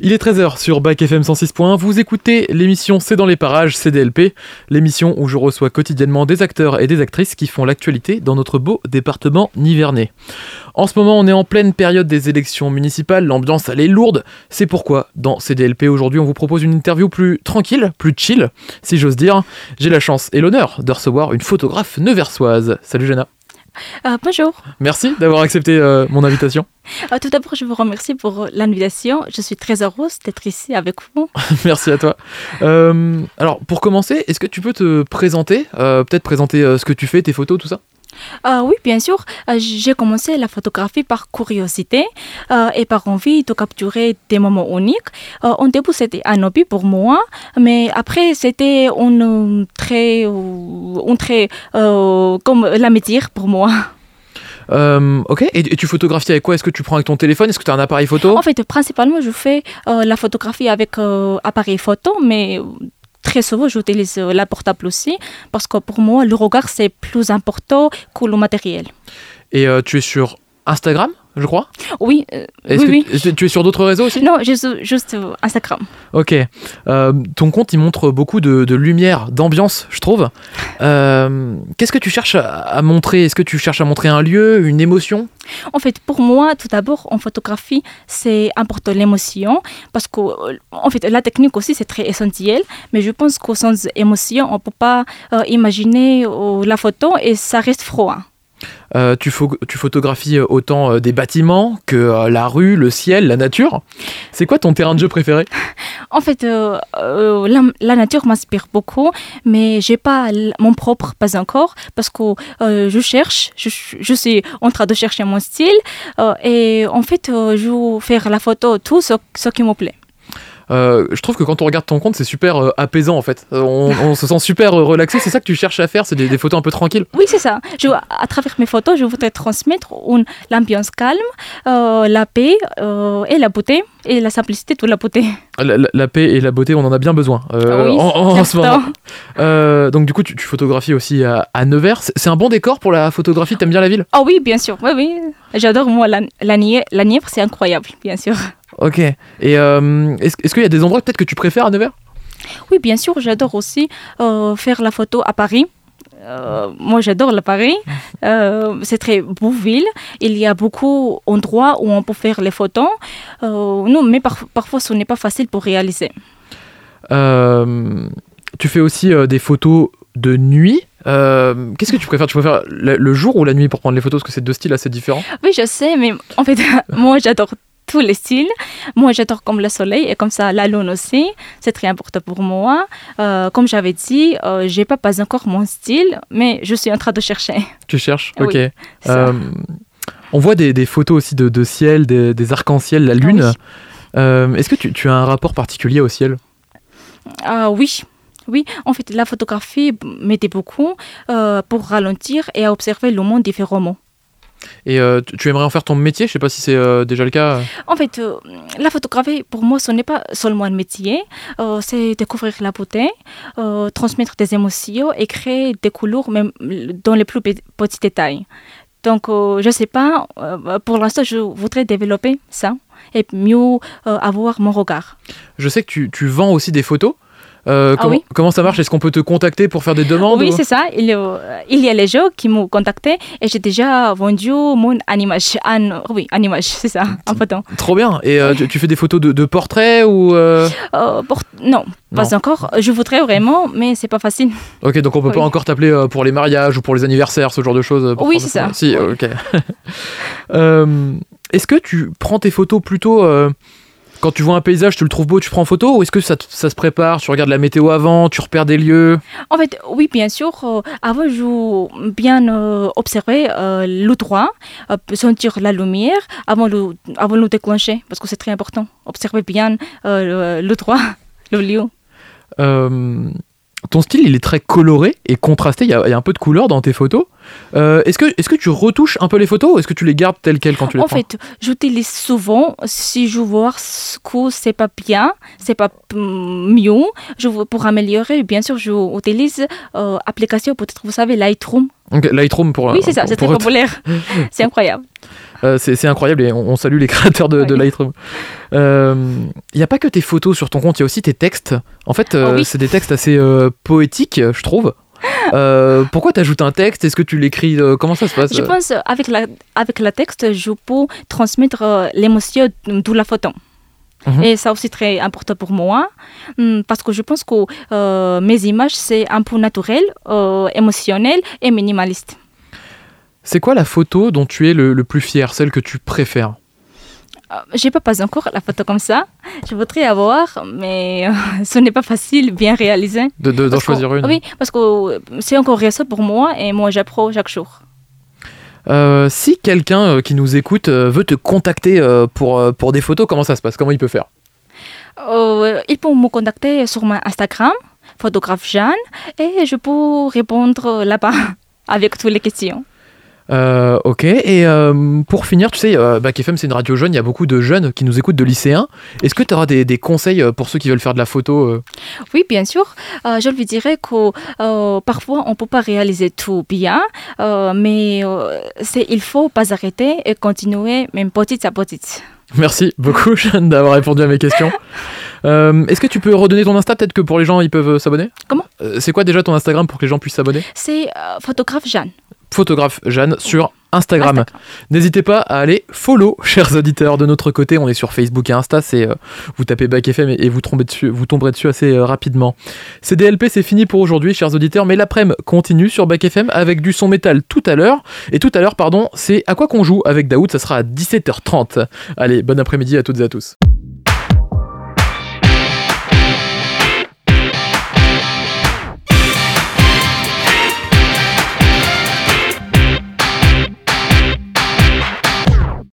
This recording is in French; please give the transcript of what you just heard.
Il est 13h sur Bac FM 106.1. Vous écoutez l'émission C'est dans les parages, CDLP, l'émission où je reçois quotidiennement des acteurs et des actrices qui font l'actualité dans notre beau département nivernais. En ce moment, on est en pleine période des élections municipales, l'ambiance elle est lourde. C'est pourquoi, dans CDLP aujourd'hui, on vous propose une interview plus tranquille, plus chill, si j'ose dire. J'ai la chance et l'honneur de recevoir une photographe neversoise. Salut Jenna. Bonjour. Merci d'avoir accepté mon invitation. Tout d'abord, je vous remercie pour l'invitation. Je suis très heureuse d'être ici avec vous. Merci à toi. Alors, pour commencer, est-ce que tu peux te présenter, peut-être présenter ce que tu fais, tes photos, tout ça ? Oui, bien sûr. J'ai commencé la photographie par curiosité et par envie de capturer des moments uniques. Au début, c'était un hobby pour moi, mais après, c'était un très comme la métier pour moi. Ok, et tu photographies avec quoi ? Est-ce que tu prends avec ton téléphone ? Est-ce que tu as un appareil photo ? En fait, principalement, je fais la photographie avec appareil photo, mais très souvent, j'utilise la portable aussi, parce que pour moi, le regard, c'est plus important que le matériel. Et tu es sur Instagram, je crois ? Oui, oui. Tu es sur d'autres réseaux aussi ? Non, juste Instagram. Ok. Ton compte, il montre beaucoup de lumière, d'ambiance, je trouve. Qu'est-ce que tu cherches à montrer ? Est-ce que tu cherches à montrer un lieu, une émotion ? En fait, pour moi, tout d'abord, en photographie, c'est important l'émotion, parce que, en fait, la technique aussi, c'est très essentiel, mais je pense qu'au sens émotion, on ne peut pas imaginer la photo et ça reste froid. Tu photographies autant des bâtiments que la rue, le ciel, la nature. C'est quoi ton terrain de jeu préféré ? En fait, la nature m'inspire beaucoup, mais j'ai pas mon propre, pas encore, parce que je suis en train de chercher mon style et en fait, je veux faire la photo, tout ce qui me plaît. Je trouve que quand on regarde ton compte, c'est super apaisant en fait. On se sent super relaxé. C'est ça que tu cherches à faire, c'est des photos un peu tranquilles. Oui, c'est ça. À travers mes photos, je voudrais transmettre l'ambiance calme, la paix et la beauté, et la simplicité de la beauté. La paix et la beauté, on en a bien besoin oui, en ce moment. Donc du coup, tu photographies aussi à Nevers. C'est un bon décor pour la photographie, t'aimes bien la ville ? Oui, bien sûr. Oui. J'adore, moi, la Nièvre, c'est incroyable, bien sûr. Ok. Et est-ce qu'il y a des endroits peut-être que tu préfères à Nevers ? Oui, bien sûr. J'adore aussi faire la photo à Paris. Moi, j'adore le Paris. C'est très beau ville. Il y a beaucoup d'endroits où on peut faire les photos. Non, mais parfois, ce n'est pas facile pour réaliser. Tu fais aussi des photos de nuit. Qu'est-ce que tu préfères ? Tu préfères le jour ou la nuit pour prendre les photos ? Parce que c'est deux styles assez différents. Oui, je sais, mais en fait, moi, j'adore tous les styles. Moi, j'adore comme le soleil et comme ça, la lune aussi. C'est très important pour moi. Comme j'avais dit, je n'ai pas encore mon style, mais je suis en train de chercher. Tu cherches ? Ok. Oui, on voit des photos aussi de ciel, des arcs-en-ciel, la lune. Oui. Est-ce que tu as un rapport particulier au ciel ? Oui, en fait, la photographie m'aidait beaucoup pour ralentir et à observer le monde différemment. Et tu aimerais en faire ton métier ? Je ne sais pas si c'est déjà le cas. En fait, la photographie, pour moi, ce n'est pas seulement un métier. C'est découvrir la beauté, transmettre des émotions et créer des couleurs même dans les plus petits détails. Donc, je ne sais pas, pour l'instant, je voudrais développer ça et mieux avoir mon regard. Je sais que tu vends aussi des photos. Oui. Comment ça marche ? Est-ce qu'on peut te contacter pour faire des demandes ? Oui, c'est ça. Il y a les gens qui m'ont contacté et j'ai déjà vendu mon image. Une image, c'est ça, en photo. Trop bien. Et tu fais des photos de portraits ou Non, pas encore. Je voudrais vraiment, mais c'est pas facile. Ok, donc on peut pas encore t'appeler pour les mariages ou pour les anniversaires, ce genre de choses. Oui, c'est ça. Si, oui. Ok. Est-ce que tu prends tes photos plutôt quand tu vois un paysage, tu le trouves beau, tu prends en photo, ou est-ce que ça se prépare ? Tu regardes la météo avant, tu repères des lieux ? En fait, oui, bien sûr. Avant, je bien observer le droit, sentir la lumière avant le déclencher, parce que c'est très important. Observer bien le droit, le lieu. Ton style, il est très coloré et contrasté. Il y a un peu de couleur dans tes photos. Est-ce que tu retouches un peu les photos ou est-ce que tu les gardes telles quelles quand tu les prends ? En fait, j'utilise souvent, si je vois que c'est pas bien, c'est pas mieux, pour améliorer, bien sûr, j'utilise application, peut-être, vous savez, Lightroom. Okay, Lightroom pour... Oui, c'est ça, c'est très populaire. C'est incroyable. C'est incroyable et on salue les créateurs de Lightroom. Il n'y a pas que tes photos sur ton compte, il y a aussi tes textes. En fait, oui. c'est des textes assez poétiques, je trouve. Pourquoi tu ajoutes un texte? Est-ce que tu l'écris? Comment ça se passe? Je pense avec la texte, je peux transmettre l'émotion de la photo. Et ça aussi très important pour moi parce que je pense que mes images c'est un peu naturel, émotionnel et minimaliste. C'est quoi la photo dont tu es le plus fier, celle que tu préfères? J'ai pas encore la photo comme ça. Je voudrais avoir, mais ce n'est pas facile, bien réalisé. D'en choisir une? Oui, parce que c'est encore récent pour moi et moi j'apprends chaque jour. Si quelqu'un qui nous écoute veut te contacter pour des photos, comment ça se passe? Comment il peut faire? Il peut me contacter sur mon Instagram, photographe Jeanne, et je peux répondre là-bas avec toutes les questions. Ok, et pour finir, tu sais, Bac FM c'est une radio jeune, il y a beaucoup de jeunes qui nous écoutent, de lycéens. Est-ce que tu auras des conseils pour ceux qui veulent faire de la photo? Oui, bien sûr. Je lui dirais que parfois on ne peut pas réaliser tout bien, mais il faut pas arrêter et continuer même petit à petit. Merci beaucoup Jeanne d'avoir répondu à mes questions. Est-ce que tu peux redonner ton Insta, peut-être que pour les gens ils peuvent s'abonner? Comment? C'est quoi déjà ton Instagram pour que les gens puissent s'abonner? C'est photographe Jeanne. Photographe Jeanne sur Instagram. N'hésitez pas à aller follow, chers auditeurs. De notre côté, on est sur Facebook et Insta. Vous tapez Bac FM et vous tomberez dessus assez rapidement. CDLP, c'est fini pour aujourd'hui, chers auditeurs. Mais l'après-midi continue sur Bac FM avec du son métal tout à l'heure. Et tout à l'heure, c'est À quoi qu'on joue avec Daoud. Ça sera à 17h30. Allez, bon après-midi à toutes et à tous.